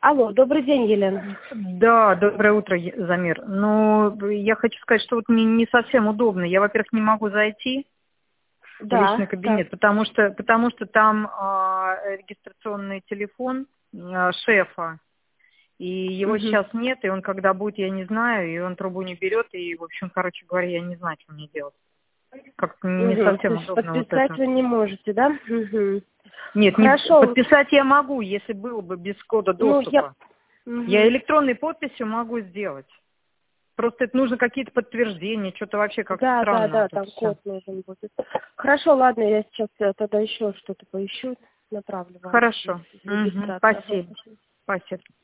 Алло, добрый день, Елена. Да, доброе утро, Замир. Ну, я хочу сказать, что вот мне не совсем удобно. Я, во-первых, не могу зайти в Да, личный кабинет, потому что там регистрационный телефон шефа, и его Угу. сейчас нет, и он когда будет, я не знаю, и он трубу не берет, и, в общем, короче говоря, я не знаю, что мне делать. Как-то не Угу. То совсем есть удобно вот подписать это. вы не можете, да? Угу. Нет, не, Хорошо. подписать я могу, если было бы без кода Ну, я... доступа. Я Угу. электронной подписью могу сделать. Просто это нужно какие-то подтверждения, что-то вообще как-то Да, странно вот это там все. код нужен будет. Хорошо, ладно, я сейчас тогда еще что-то поищу, направлю вам Хорошо. в Мгм. регистрацию. Ага, Спасибо. спасибо. Спасибо.